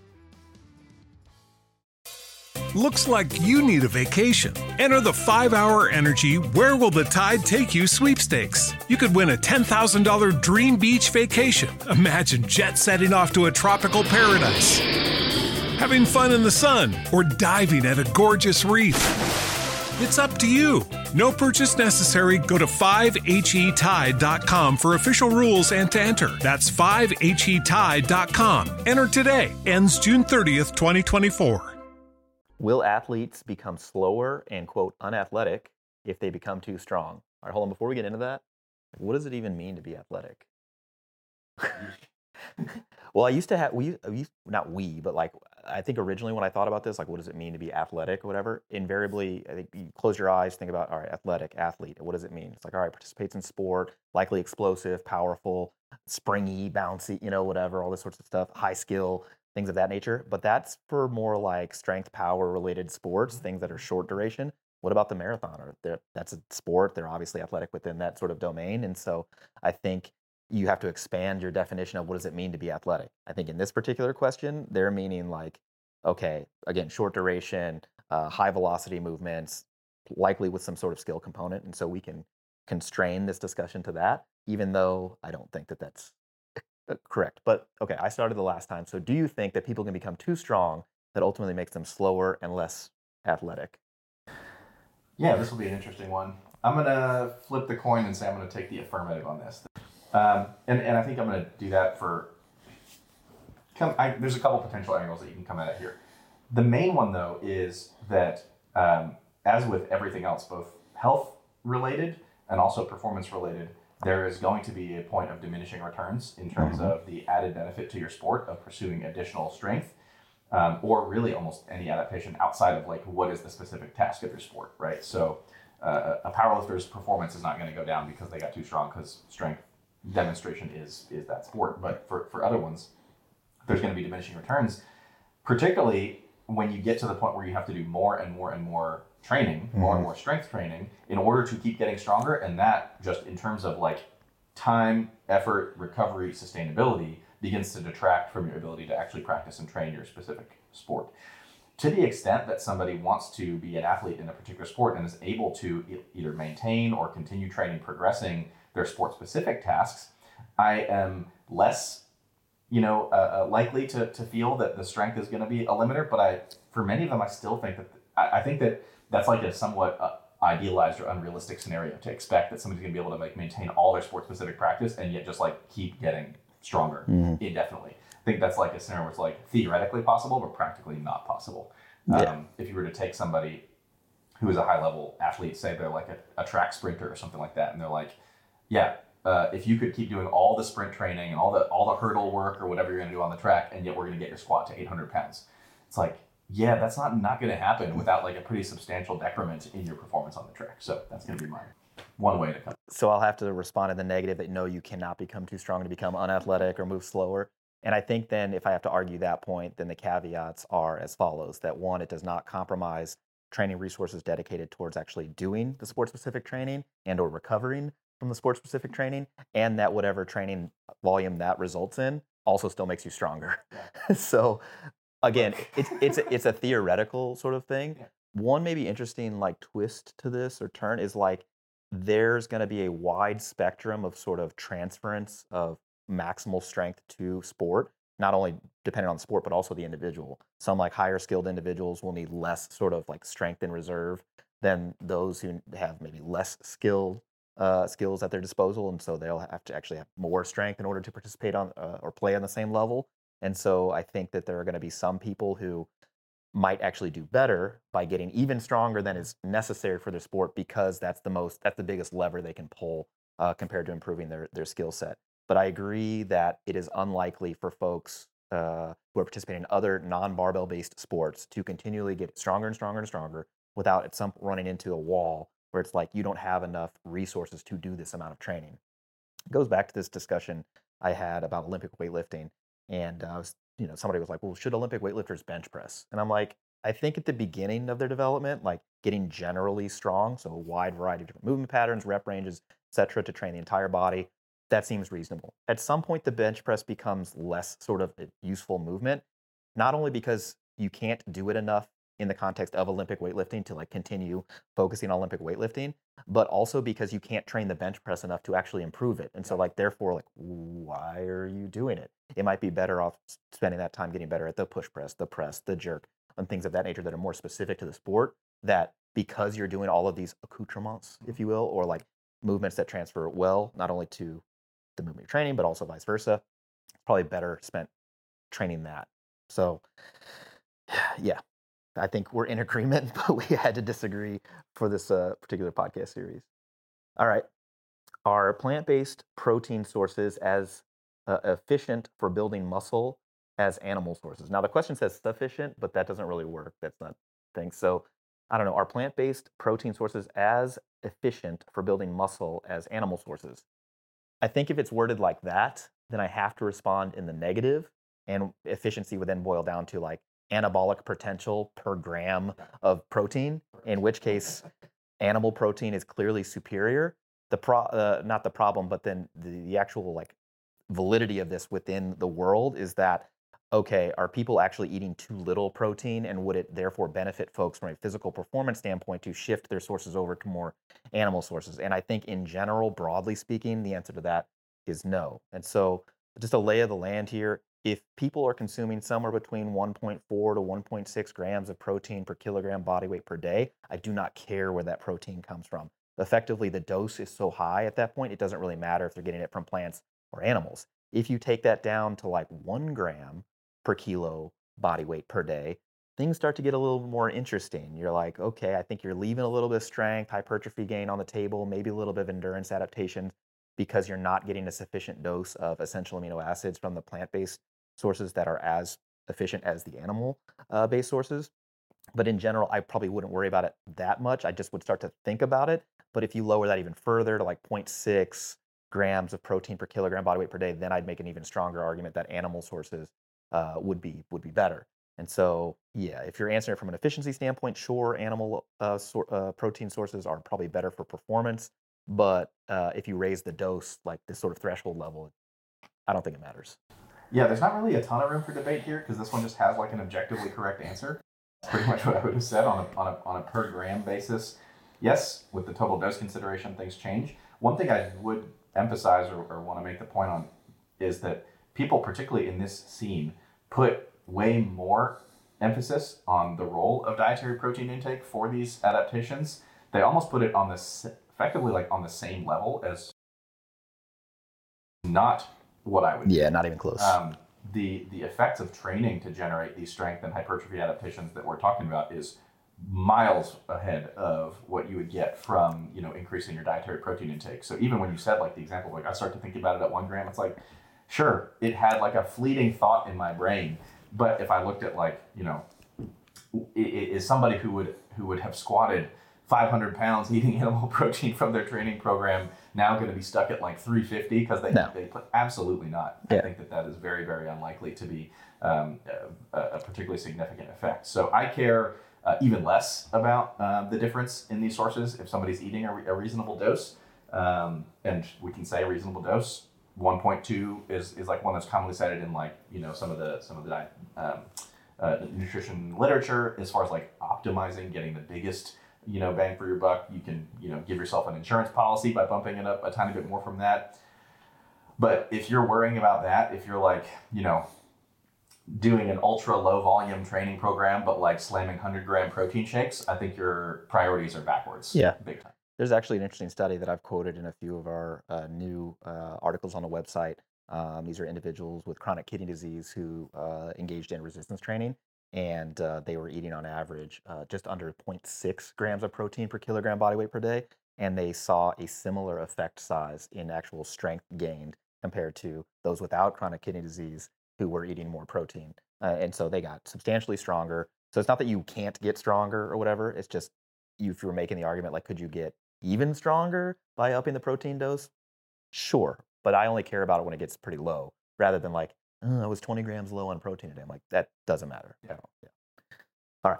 Looks like you need a vacation. Enter the 5-Hour Energy Where Will the Tide Take You sweepstakes. You could win a $10,000 dream beach vacation. Imagine jet setting off to a tropical paradise, having fun in the sun, or diving at a gorgeous reef. It's up to you. No purchase necessary. Go to 5HETide.com for official rules and to enter. That's 5HETide.com. Enter today. Ends June 30th, 2024. Will athletes become slower and, quote, unathletic if they become too strong? All right, hold on. Before we get into that, what does it even mean to be athletic? Well, I used to have but like I think originally when I thought about this, like what does it mean to be athletic or whatever? Invariably, I think you close your eyes, think about all right, athletic, athlete. What does it mean? It's like all right, participates in sport, likely explosive, powerful, springy, bouncy, whatever, all this sorts of stuff, high skill, things of that nature. But that's for more like strength, power related sports, things that are short duration. What about the marathoner? That's a sport. They're obviously athletic within that sort of domain, and so I think you have to expand your definition of what does it mean to be athletic. I think in this particular question, they're meaning like, okay, again, short duration, high velocity movements, likely with some sort of skill component. And so we can constrain this discussion to that, even though I don't think that that's correct. But okay, I started the last time. So do you think that people can become too strong that ultimately makes them slower and less athletic? Yeah, this will be an interesting one. I'm going to flip the coin and say I'm going to take the affirmative on this. And I think I'm going to do that there's a couple potential angles that you can come at it here. The main one, though, is that as with everything else, both health related and also performance related, there is going to be a point of diminishing returns in terms of the added benefit to your sport of pursuing additional strength, or really almost any adaptation outside of like what is the specific task of your sport, right? So a powerlifter's performance is not going to go down because they got too strong, because strength demonstration is that sport. But for other ones, there's going to be diminishing returns, particularly when you get to the point where you have to do more and more and more training, more and more strength training in order to keep getting stronger. And that just in terms of like time, effort, recovery, sustainability begins to detract from your ability to actually practice and train your specific sport. To the extent that somebody wants to be an athlete in a particular sport and is able to either maintain or continue training, progressing their sport-specific tasks, I am less likely to feel that the strength is going to be a limiter. But for many of them, I still think that I think that that's like a somewhat idealized or unrealistic scenario to expect that somebody's going to be able to maintain all their sport-specific practice and yet just like keep getting stronger indefinitely. I think that's like a scenario where it's like theoretically possible, but practically not possible. If you were to take somebody who is a high-level athlete, say they're like a track sprinter or something like that, and they're like, if you could keep doing all the sprint training and all the hurdle work or whatever you're going to do on the track, and yet we're going to get your squat to 800 pounds. It's like, yeah, that's not going to happen without like a pretty substantial decrement in your performance on the track. So that's going to be one way to come. So I'll have to respond in the negative that no, you cannot become too strong to become unathletic or move slower. And I think then if I have to argue that point, then the caveats are as follows: that one, it does not compromise training resources dedicated towards actually doing the sport-specific training and or recovering from the sport-specific training, and that whatever training volume that results in also still makes you stronger. Yeah. So again, it's a theoretical sort of thing. Yeah. One maybe interesting like twist to this or turn is like there's going to be a wide spectrum of sort of transference of maximal strength to sport, not only dependent on the sport, but also the individual. Some like higher skilled individuals will need less sort of like strength in reserve than those who have maybe less skills at their disposal, and so they'll have to actually have more strength in order to participate on or play on the same level. And so I think that there are going to be some people who might actually do better by getting even stronger than is necessary for their sport, because that's the biggest lever they can pull compared to improving their skill set. But I agree that it is unlikely for folks who are participating in other non-barbell based sports to continually get stronger and stronger and stronger without at some point running into a wall where it's like you don't have enough resources to do this amount of training. It goes back to this discussion I had about Olympic weightlifting, and somebody was like, well, should Olympic weightlifters bench press? And I'm like, I think at the beginning of their development, like getting generally strong, so a wide variety of different movement patterns, rep ranges, etc., to train the entire body, that seems reasonable. At some point, the bench press becomes less sort of a useful movement, not only because you can't do it enough in the context of Olympic weightlifting to like continue focusing on Olympic weightlifting, but also because you can't train the bench press enough to actually improve it. And so like, therefore, like, why are you doing it? It might be better off spending that time getting better at the push press, the press, the jerk, and things of that nature that are more specific to the sport, that because you're doing all of these accoutrements, if you will, or like movements that transfer well, not only to the movement you're training, but also vice versa, it's probably better spent training that. So yeah, I think we're in agreement, but we had to disagree for this particular podcast series. All right. Are plant-based protein sources as efficient for building muscle as animal sources. Now the question says sufficient, but that doesn't really work. That's not thing. So I don't know. Are plant-based protein sources as efficient for building muscle as animal sources? I think if it's worded like that, then I have to respond in the negative, and efficiency would then boil down to like anabolic potential per gram of protein, in which case animal protein is clearly superior. Not the problem, but then the actual like validity of this within the world is that, okay, are people actually eating too little protein, and would it therefore benefit folks from a physical performance standpoint to shift their sources over to more animal sources? And I think in general, broadly speaking, the answer to that is no. And so just a lay of the land here, if people are consuming somewhere between 1.4 to 1.6 grams of protein per kilogram body weight per day, I do not care where that protein comes from. Effectively, the dose is so high at that point, it doesn't really matter if they're getting it from plants or animals. If you take that down to like 1 gram per kilo body weight per day, things start to get a little more interesting. You're like, okay, I think you're leaving a little bit of strength, hypertrophy gain on the table, maybe a little bit of endurance adaptation, because you're not getting a sufficient dose of essential amino acids from the plant-based sources that are as efficient as the animal-based sources. But in general, I probably wouldn't worry about it that much. I just would start to think about it. But if you lower that even further to like 0.6 grams of protein per kilogram body weight per day, then I'd make an even stronger argument that animal sources would be better. And so, yeah, if you're answering it from an efficiency standpoint, sure, animal protein sources are probably better for performance. But if you raise the dose, like this sort of threshold level, I don't think it matters. Yeah, there's not really a ton of room for debate here because this one just has like an objectively correct answer. That's pretty much what I would have said on a per gram basis. Yes, with the total dose consideration, things change. One thing I would emphasize or want to make the point on is that people, particularly in this scene, put way more emphasis on the role of dietary protein intake for these adaptations. They almost put it on this effectively like on the same level as not what I would do. Yeah, not even close. The effects of training to generate these strength and hypertrophy adaptations that we're talking about is miles ahead of what you would get from, increasing your dietary protein intake. So even when you said like the example, like I start to think about it at 1 gram, it's like, sure, it had like a fleeting thought in my brain, but if I looked at like, is somebody who would have squatted 500 pounds eating animal protein from their training program now going to be stuck at like 350 because they put absolutely not. Yeah. I think that is very, very unlikely to be a particularly significant effect. So I care even less about the difference in these sources if somebody's eating a reasonable dose, and we can say a reasonable dose. 1.2 is like one that's commonly cited in like some of the nutrition literature as far as like optimizing, getting the biggest bang for your buck. You can give yourself an insurance policy by bumping it up a tiny bit more from that. But if you're worrying about that, if you're like doing an ultra low volume training program but like slamming 100-gram protein shakes, I think your priorities are backwards. Yeah, big time. There's actually an interesting study that I've quoted in a few of our new articles on the website. These are individuals with chronic kidney disease who engaged in resistance training, and they were eating on average just under 0.6 grams of protein per kilogram body weight per day, and they saw a similar effect size in actual strength gained compared to those without chronic kidney disease who were eating more protein. And so they got substantially stronger. So it's not that you can't get stronger or whatever, it's just if you were making the argument, like, could you get even stronger by upping the protein dose? Sure, but I only care about it when it gets pretty low, rather than like, I was 20 grams low on protein today. I'm like, that doesn't matter. Yeah. All right.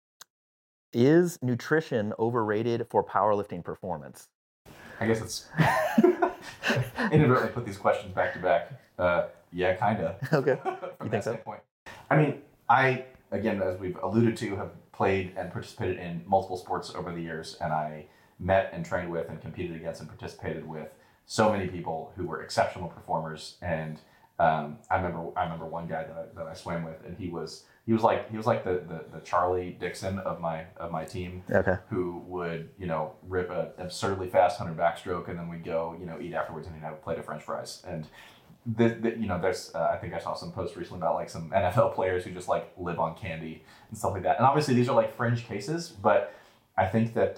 Is nutrition overrated for powerlifting performance? I guess it's inadvertently put these questions back to back. Yeah, kind of. Okay. From that standpoint. I mean, I, again, as we've alluded to, have played and participated in multiple sports over the years, and I met and trained with and competed against and participated with so many people who were exceptional performers. And I remember one guy that I swam with, and he was like the Charlie Dixon of my team. Okay. Who would rip an absurdly fast 100 backstroke, and then we'd go eat afterwards and he'd have a plate of French fries. And there's I think I saw some posts recently about like some NFL players who just like live on candy and stuff like that. And obviously these are like fringe cases, but I think that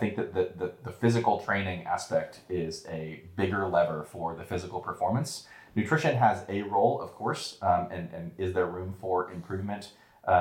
the physical training aspect is a bigger lever for the physical performance nutrition has a role, of course, and is there room for improvement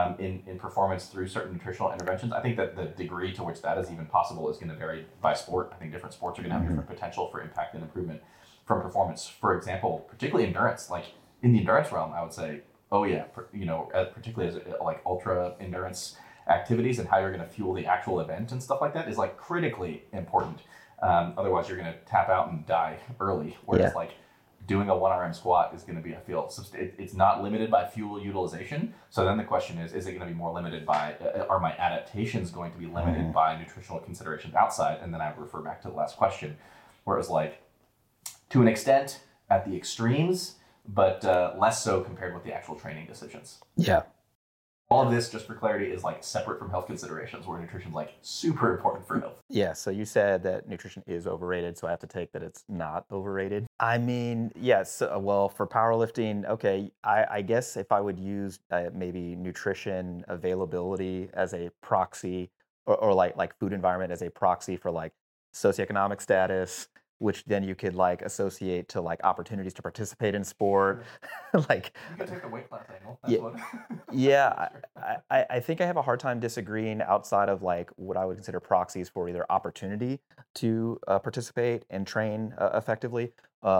in performance through certain nutritional interventions? I think that the degree to which that is even possible is going to vary by sport. I think different sports are going to have different potential for impact and improvement from performance. For example, particularly endurance, like in the endurance realm, I would say, oh yeah, particularly as like ultra endurance activities and how you're going to fuel the actual event and stuff like that is like critically important. Otherwise, you're going to tap out and die early. Whereas like doing a 1RM squat is going to be, I feel, it's not limited by fuel utilization. So then the question is it going to be more limited by, are my adaptations going to be limited by nutritional considerations outside? And then I would refer back to the last question, where it was like, to an extent, at the extremes, but less so compared with the actual training decisions. Yeah. All of this, just for clarity, is like separate from health considerations, where nutrition is like super important for health. Yeah, so you said that nutrition is overrated, so I have to take that it's not overrated. I mean, yes, well, for powerlifting, okay, I guess if I would use maybe nutrition availability as a proxy, or like food environment as a proxy for like socioeconomic status, which then you could like associate to like opportunities to participate in sport. Like you could take the weight class angle. That's yeah, I think I have a hard time disagreeing outside of like what I would consider proxies for either opportunity to participate and train effectively,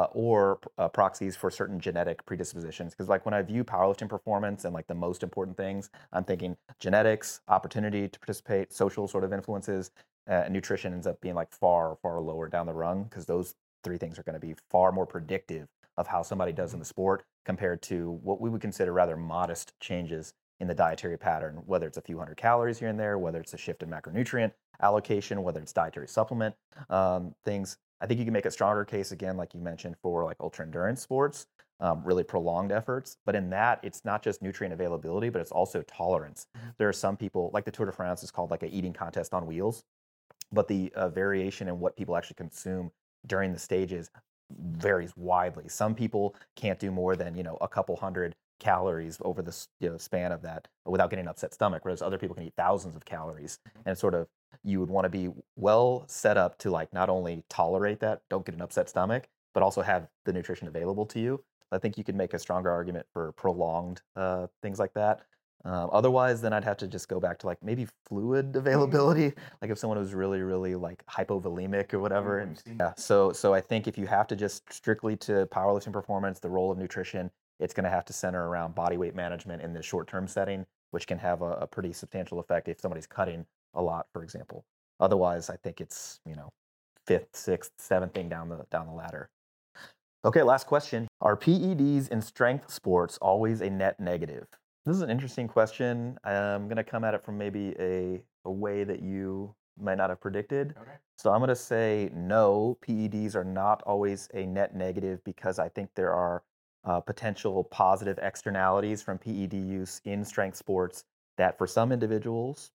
or proxies for certain genetic predispositions. Because like when I view powerlifting performance and like the most important things, I'm thinking genetics, opportunity to participate, social sort of influences. Nutrition ends up being like far lower down the rung, because those three things are going to be far more predictive of how somebody does in the sport compared to what we would consider rather modest changes in the dietary pattern, whether it's a few hundred calories here and there, whether it's a shift in macronutrient allocation, whether it's dietary supplement things. I think you can make a stronger case, again, like you mentioned, for like ultra endurance sports, really prolonged efforts. But in that, it's not just nutrient availability, but it's also tolerance. There are some people, like the Tour de France is called like an eating contest on wheels, but the variation in what people actually consume during the stages varies widely. Some people can't do more than a couple hundred calories over the span of that without getting an upset stomach, whereas other people can eat thousands of calories. And sort of you would want to be well set up to like not only tolerate that, don't get an upset stomach, but also have the nutrition available to you. I think you could make a stronger argument for prolonged things like that. Otherwise, then I'd have to just go back to like maybe fluid availability, like if someone was really like hypovolemic or whatever. And yeah, so I think if you have to just strictly to powerlifting performance, the role of nutrition, it's going to have to center around body weight management in the short-term setting, which can have a pretty substantial effect if somebody's cutting a lot, for example. Otherwise, I think it's fifth, sixth, seventh thing down the ladder. Okay, last question. Are PEDs in strength sports always a net negative? This is an interesting question. I'm going to come at it from maybe a way that you might not have predicted. Okay. So I'm going to say no, PEDs are not always a net negative, because I think there are potential positive externalities from PED use in strength sports that for some individuals,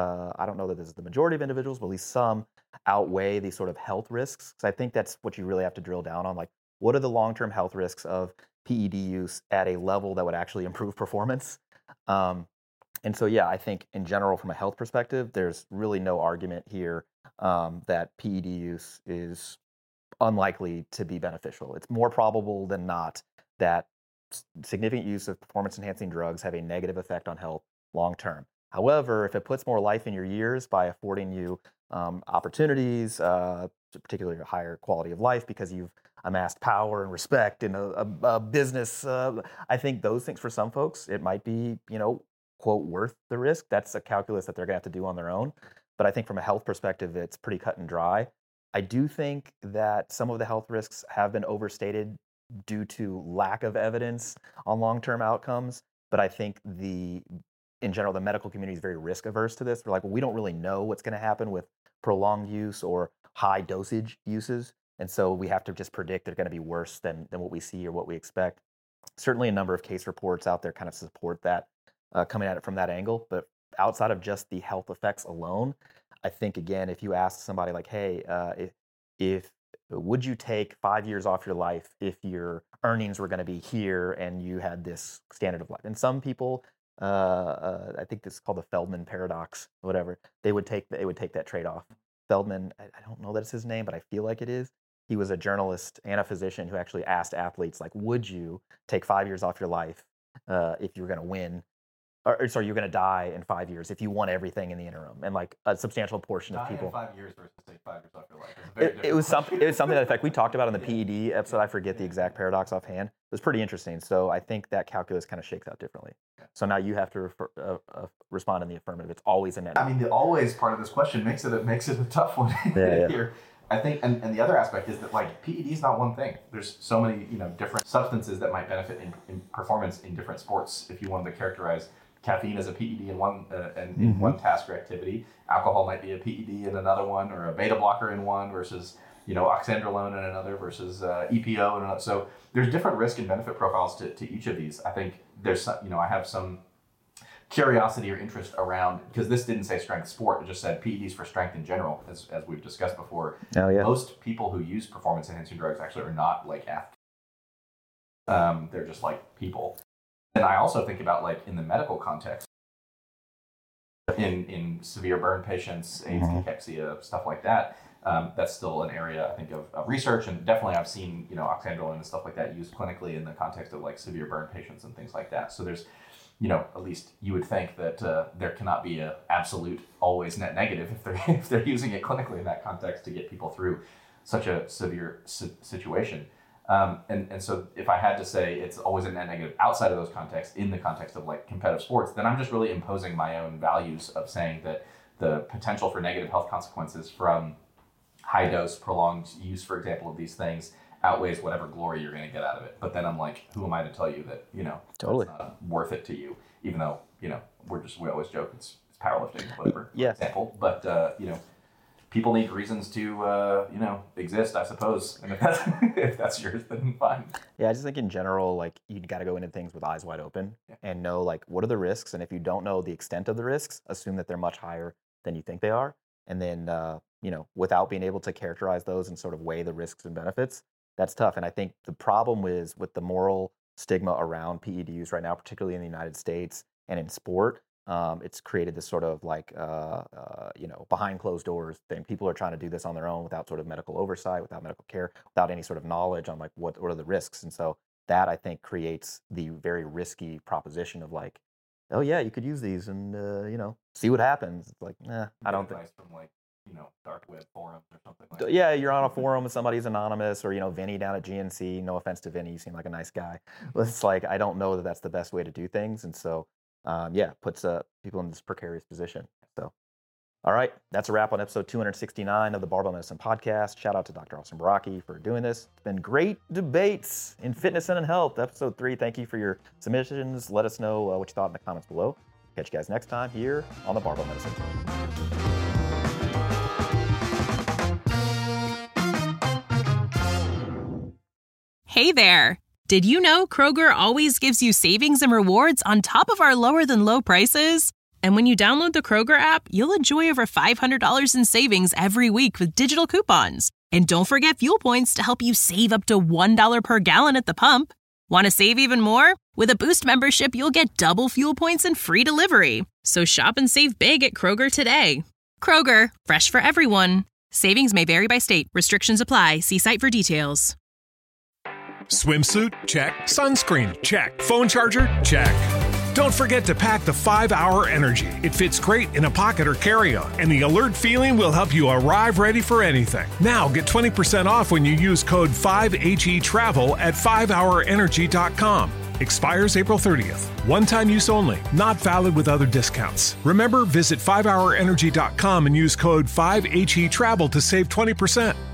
I don't know that this is the majority of individuals, but at least some outweigh these sort of health risks. So I think that's what you really have to drill down on. Like, what are the long-term health risks of PED use at a level that would actually improve performance? And so, yeah, I think in general, from a health perspective, there's really no argument here that PED use is unlikely to be beneficial. It's more probable than not that significant use of performance-enhancing drugs have a negative effect on health long-term. However, if it puts more life in your years by affording you opportunities, particularly a higher quality of life because you've amassed power and respect in a business, I think those things for some folks, it might be, quote, worth the risk. That's a calculus that they're going to have to do on their own. But I think from a health perspective, it's pretty cut and dry. I do think that some of the health risks have been overstated due to lack of evidence on long-term outcomes. But I think in general, the medical community is very risk averse to this. They're like, well, we don't really know what's going to happen with prolonged use or high dosage uses. And so we have to just predict they're going to be worse than what we see or what we expect. Certainly a number of case reports out there kind of support that, coming at it from that angle. But outside of just the health effects alone, I think, again, if you ask somebody like, hey, if would you take 5 years off your life if your earnings were going to be here and you had this standard of life? And some people, I think this is called the Feldman paradox, or whatever, they would take that trade-off. Feldman, I don't know that it's his name, but I feel like it is. he was a journalist and a physician who actually asked athletes, like, would you take 5 years off your life if you were going to win? Or sorry, you're going to die in 5 years if you won everything in the interim. And like a substantial portion of people. 5 years versus take 5 years off your life. It was something that, in fact, we talked about in the PED episode. I forget the exact paradox offhand. It was pretty interesting. So I think that calculus kind of shakes out differently. So now you have to respond in the affirmative. It's always a net. I mean, the always part of this question makes it a tough one here. I think, and the other aspect is that like PED is not one thing. There's so many different substances that might benefit in performance in different sports. If you wanted to characterize caffeine as a PED in one in one task or activity, alcohol might be a PED in another one, or a beta blocker in one versus oxandrolone in another versus EPO in another. So there's different risk and benefit profiles to each of these. I think there's I have some curiosity or interest around, because this didn't say strength sport, it just said PEDs for strength in general, as we've discussed before. Oh, yeah. Most people who use performance enhancing drugs actually are not like athletes. They're just like people. And I also think about like in the medical context, in severe burn patients, AIDS, cachexia, stuff like that. That's still an area I think of research, and definitely I've seen oxandrolone and stuff like that used clinically in the context of like severe burn patients and things like that. So there's at least you would think that there cannot be a absolute always net negative if they're using it clinically in that context to get people through such a severe situation. And so if I had to say it's always a net negative outside of those contexts, in the context of like competitive sports, then I'm just really imposing my own values of saying that the potential for negative health consequences from high dose, prolonged use, for example, of these things outweighs whatever glory you're going to get out of it. But then I'm like, who am I to tell you that, totally it's not worth it to you, even though, we always joke it's powerlifting, whatever, for example. But, people need reasons to, exist, I suppose. And if that's yours, then fine. Yeah, I just think in general, like, you got to go into things with eyes wide open and know, like, what are the risks? And if you don't know the extent of the risks, assume that they're much higher than you think they are. And then, without being able to characterize those and sort of weigh the risks and benefits, that's tough. And I think the problem is with the moral stigma around PED use right now, particularly in the United States and in sport, it's created this sort of like, behind closed doors thing. People are trying to do this on their own without sort of medical oversight, without medical care, without any sort of knowledge on like what are the risks. And so that, I think, creates the very risky proposition of like, oh yeah, you could use these and, see what happens. It's like, I don't think. From like, dark web forums or something like that. Yeah, you're on a forum and somebody's anonymous, or, Vinny down at GNC. No offense to Vinny, you seem like a nice guy. It's like, I don't know that that's the best way to do things. And so, puts people in this precarious position. So, all right, that's a wrap on episode 269 of the Barbell Medicine Podcast. Shout out to Dr. Austin Baraki for doing this. It's been great debates in fitness and in health. Episode 3, thank you for your submissions. Let us know what you thought in the comments below. Catch you guys next time here on the Barbell Medicine. Hey there! Did you know Kroger always gives you savings and rewards on top of our lower-than-low prices? And when you download the Kroger app, you'll enjoy over $500 in savings every week with digital coupons. And don't forget fuel points to help you save up to $1 per gallon at the pump. Want to save even more? With a Boost membership, you'll get double fuel points and free delivery. So shop and save big at Kroger today. Kroger, fresh for everyone. Savings may vary by state. Restrictions apply. See site for details. Swimsuit? Check. Sunscreen? Check. Phone charger? Check. Don't forget to pack the 5-Hour Energy. It fits great in a pocket or carry-on, and the alert feeling will help you arrive ready for anything. Now get 20% off when you use code 5HETRAVEL at 5hourenergy.com. Expires April 30th. One-time use only. Not valid with other discounts. Remember, visit 5hourenergy.com and use code 5HETRAVEL to save 20%.